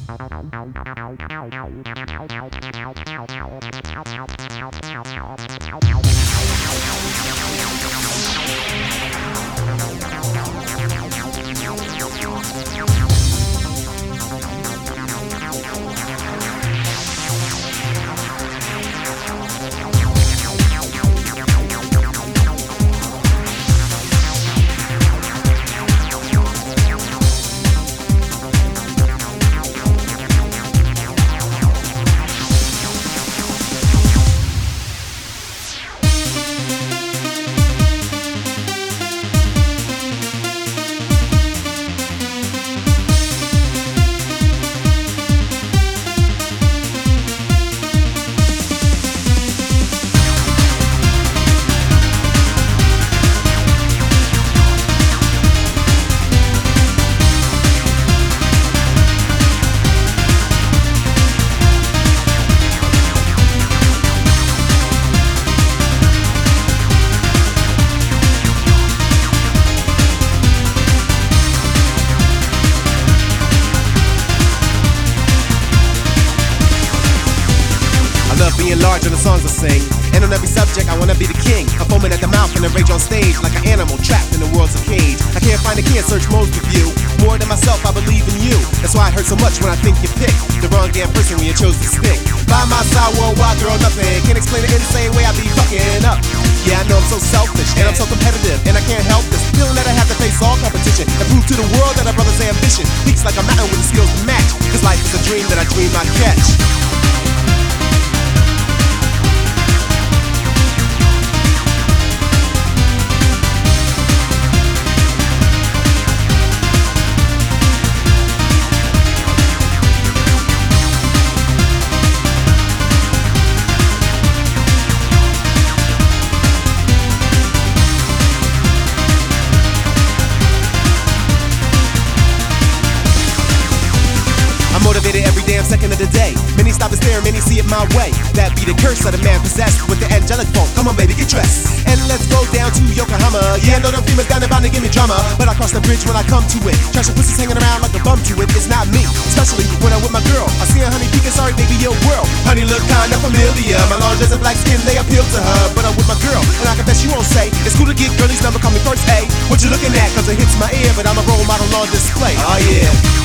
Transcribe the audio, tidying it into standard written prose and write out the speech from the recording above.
Being large on the songs I sing, and on every subject I wanna be the king. I'm foaming at the mouth and I rage on stage like an animal trapped in the world's a cage. I can't find a key in search modes with you. More than myself, I believe in you. That's why it hurts so much when I think you picked the wrong damn person when you chose to stick by my side worldwide, girl, nothing can't explain it in the same way I be fucking up. Yeah, I know I'm so selfish and I'm so competitive, and I can't help this feeling that I have to face all competition and prove to the world that our brother's ambition peaks like a mountain with the skills to match. Cause life is a dream that I dream I catch. Motivated every damn second of the day. Many stop and stare, many see it my way. That be the curse of the man possessed with the angelic form. Come on, baby, get dressed and let's go down to Yokohama. Yeah, I know them females down there bound to give me drama, but I cross the bridge when I come to it. Trash and pussies hanging around like a bum to it. It's not me, especially when I'm with my girl. I see a honey peeking, sorry, baby, your world. Honey look kinda familiar. My long dress and black skin, they appeal to her. But I'm with my girl, and I confess you won't say it's cool to get girlies number, call me first A. What you looking at? Cause it hits my ear, but I'm a role model on display. Oh yeah.